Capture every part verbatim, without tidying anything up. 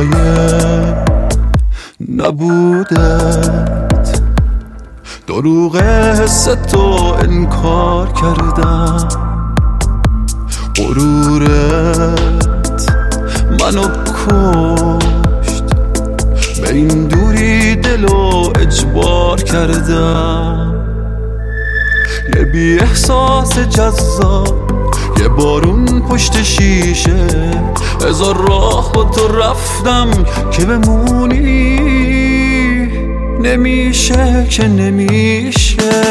برای نبودت، دروغ حس تو انکار کردم، غرورت منو کشت، به این دوری دلو اجبار کردم. یه بی احساس جذاب، یه بارون پشت شیشه، هزار راه با تو رفتم که بمونی، نمیشه که نمیشه.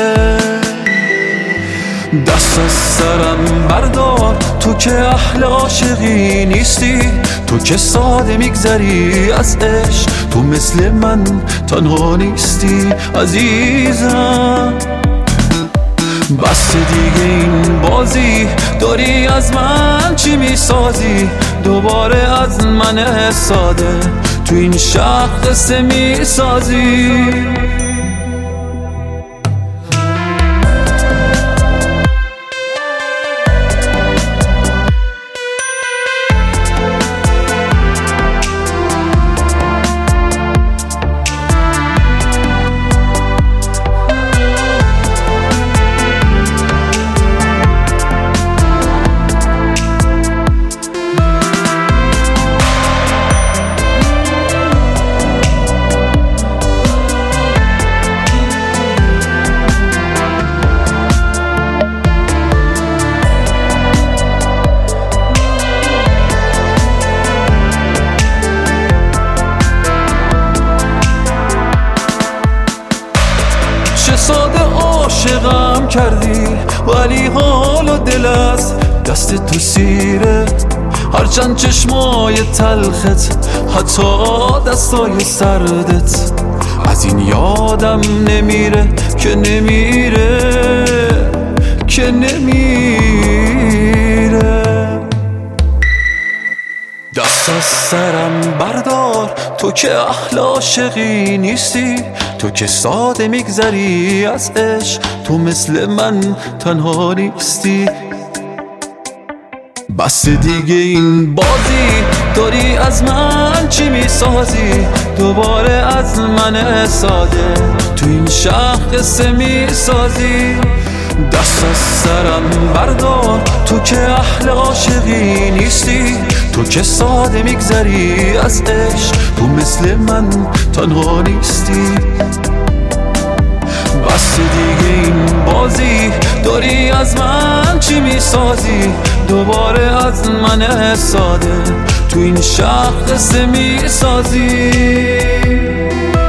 دست از سرم بردار، تو که اهل عاشقی نیستی، تو که ساده میگذری از عشق، تو مثل من تنها نیستی عزیزم. بس دیگه این بازی، داری از من چی میسازی؟ دوباره از من ساده تو این شهر قصه میسازی. چه ساده عاشقم کردی، ولی حال و دل از دست تو سیره. هرچند چشمای تلخت، حتی دستای سردت، از این یادم نمیره که نمیره که نمیره. دست از سرم بردار، تو که اهل عاشقی نیستی، تو که ساده میگذری از عشق، تو مثل من تنها نیستی. بس دیگه این بازی، داری از من چی میسازی؟ دوباره از من ساده تو این شهر قصه میسازی. دست از سرم بردار، تو که اهل عاشقی نیستی، تو که ساده میگذری از عشق، تو مثل من تنها نیستی. بس دیگه این بازی، داری از من چی میسازی؟ دوباره از من ساده تو این شهر قصه میسازی.